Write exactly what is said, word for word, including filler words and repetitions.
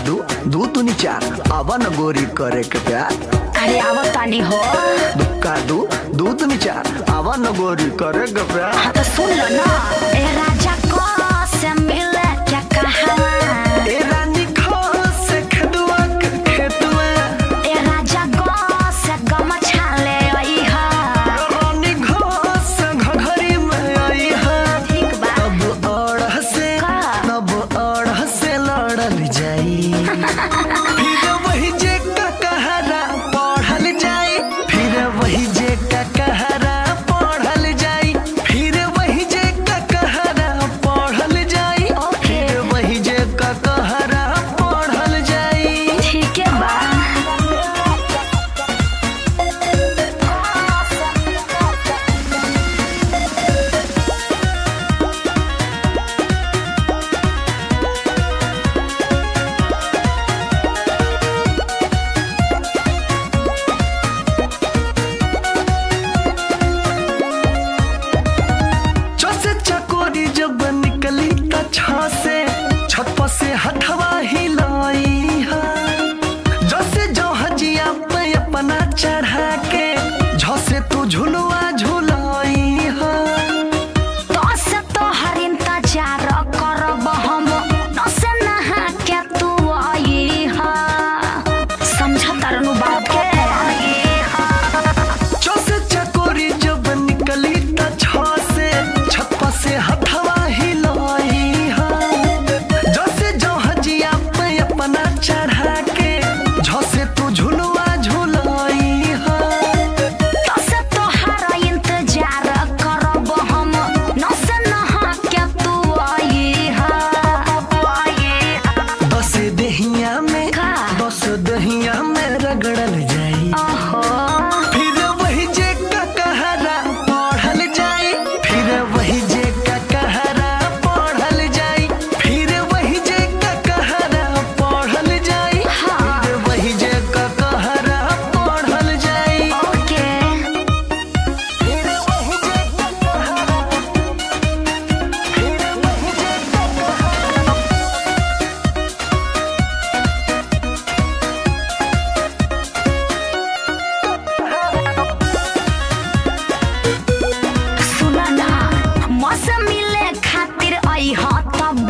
दू दू दुनी चार अवन गोरी करे के प्यार। अरे आवतानी हो दुक्का दू दू दुनी चार अवन गोरी करे के प्यार। हाँ तो सुन लो ना। ए राजा को से मिले क्या कहावा, ए रानी खो से खदुआ के खेतुआ, ए राजा को से गमछा ले आई हा, रानी खो से घघरी में आई हा। ठीक बा तब अड़ से तब अड़ से लड़ल जाई, फिर वही जे का कहरा पढ़ल जाई, फिर वही जे का कहरा पढ़ल जाई, फिर वही जे का कहरा पढ़ल जाई, फिर वही जे का कहरा पढ़ल जाई। ठीक है बा। चौसे चकोरी जब निकली त छा से छत पर से हथवा हिलाई हा, जैसे जो हजिया पे अपना चढ़ा के झसे तू झुलवा झुलाई हा। तो से तो हर इंतजार करब हम, न से नहा के तू आई हा, समझ तरनु बात के। चौसे चकोरी जब निकली त छा से छत पर से हथवा हिलाई हा, जैसे जो हजिया पे अपना चढ़ा के झसे तू झुलवा झुलाई हा। तो से तो हर इंतजार करब हम, न से नहा के तू आई हा, आई हा। बस दहिया में का? बस दहिया में रगड़ल जाई, ओहो फिर वही जे का कहरा पढ़ल जाई, फिर वही जे का कहरा पढ़ल जाई, फिर वही जे का कहरा पढ़ल जाई, हाँ। फिर वही जे का कहरा पढ़ल जाई। ओके फिर वही जे का कहरा, फिर वही जे का कहरा। सुना ना, मौसम मिले खातिर आई हा तब